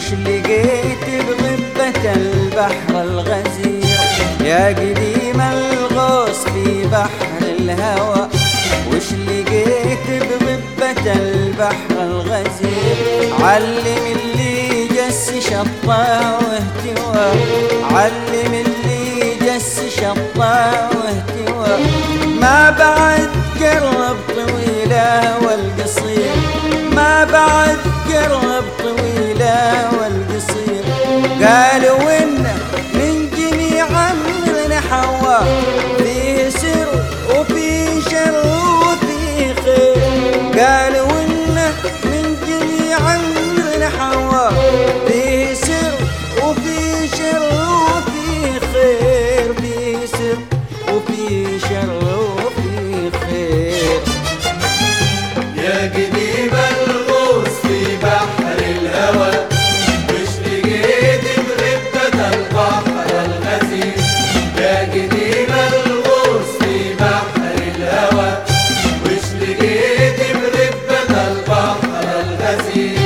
لقيت بغبة البحر الغزير يا قديم الغوص في بحر الهوى. وش لقيت بغبة البحر الغزير؟ علم اللي جس شطه واهتوى، علم اللي جس شطه واهتوى. ما بعد قرب طويلة والقصير، ما بعد قرب طويلة والقصير. قالوا إنه من جميع أمرنا حوا، فيه سر وفيه شر وفيه خير. قالوا إنه من جميع أمرنا حوا، فيه سر وفيه شر وفيه خير. فيه سر وفيه شر وفيه خير. يا قديم الغوص في بحر الهوى، وش لقيت بغبة البحر الغزير؟ يا قديم الغوص في بحر الهوى، وش لقيت بغبة البحر الغزير؟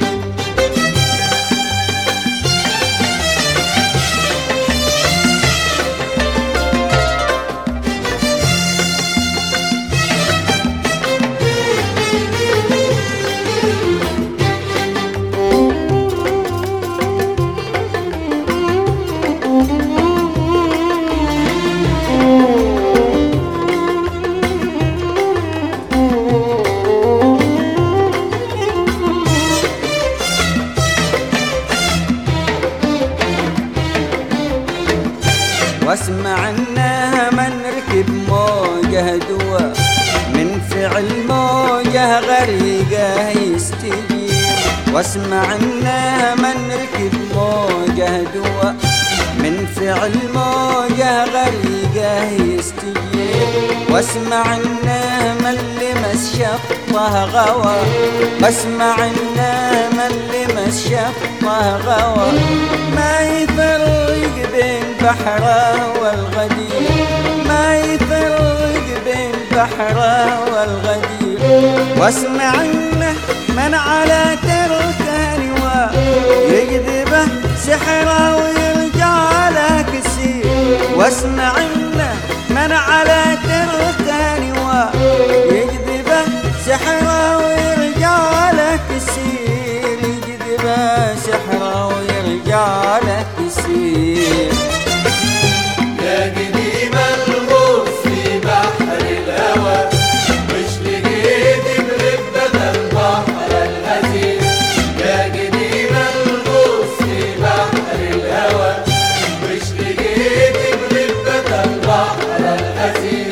واسمع انها من ركب موجه دوا، من فعل موجه غريقه يستجيب. واسمع انها من ركب موجه دوا، من فعل موجه غريقه يستجيب. واسمع انها من لمس شطه غوى، واسمع انها من لمس شطه غوى. ما يفرق بين بحره والغدير، ما يفرق بين بحره والغدير. واسمع انه من على تركه نوى، يجذبه سحره ويرجع له كسير. واسمع انه من على تركه نوى، يجذبه سحره ويرجع له كسير. يجذبه سحره ويرجع له كسير. يا قديم الغوص في بحر الهوى، وش لقيت بغبة البحر الغزير؟ يا قديم الغوص في بحر الهوى، وش لقيت بغبة البحر الغزير؟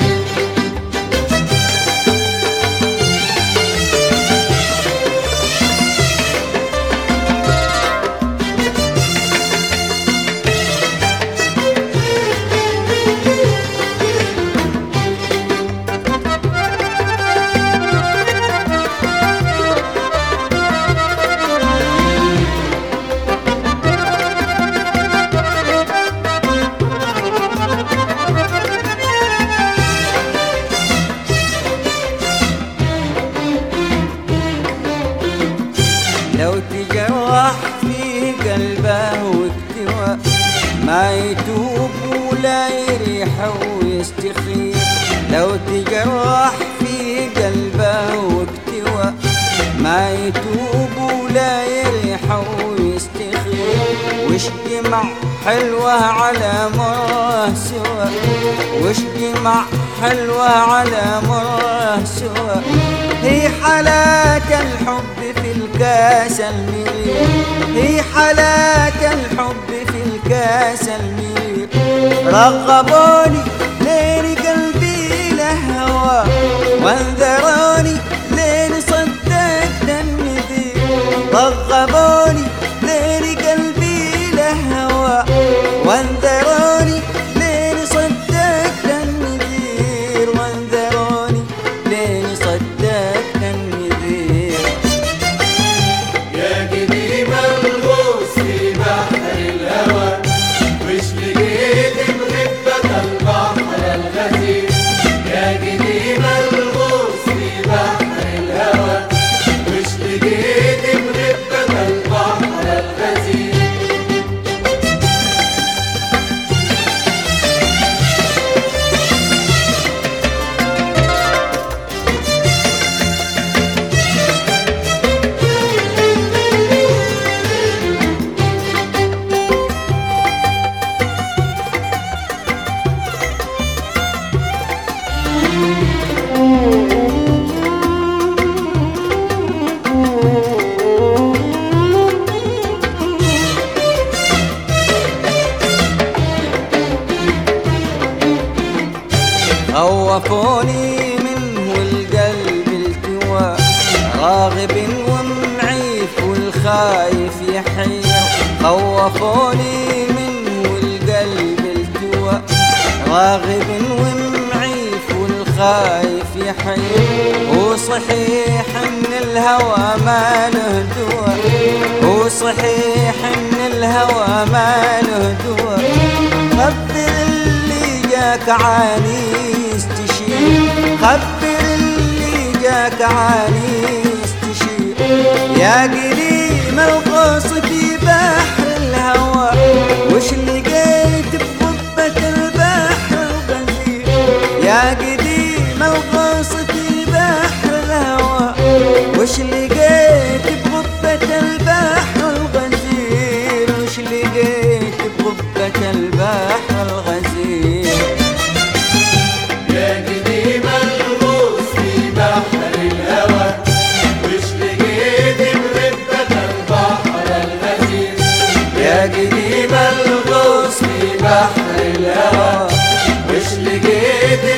لو تجرح في قلبه واكتوى، ما يتوب ولا يريح ويستخير. لو تجرح في قلبه واكتوى، ما يتوب ولا يريح ويستخير. وش جمع حلوة على مره سوى، وش جمع حلوة على مره سوى. هي حالات الحب في الكاس المرير، هي حالات الحب في الكاس المرير. رغبوني لين قلبي له هوى، وانذروني لين صدقت النذير. رغبوني لين قلبي له هوى، وانذروني لين صدقت النذير. وانذروني لين صدقت النذير. يا قديم الغوص في بحر الهوى، وش لقيت بغبة البحر الغزير؟ يا قديم الغوص في بحر الهوى، وش لقيت بغبة البحر خوفوني منه القلب التوى، راغب ومعيف والخايف يحير. خوفوني منه القلب التوى، راغب ومعيف والخايف يحير. وصحيح ان الهوى ما له دوا، وصحيح ان الهوى ما له دوا. خبر اللي جاك عانيس تشيل، خبر اللي جاك عانيس تشيل. يا قليم الغوص في بحر الهوى، وش لقيت بغبة البحر الغزير. يا قديم الغوص في بحر الهوى، وش لقيت بغبة البحر الغزير. وش لقيت بغبة البحر الغزير. يا قديم الغوص في بحر الهوى، وش لقيت بغبة البحر الغزير. يا قديم الغوص في بحر الهوى، وش لقيت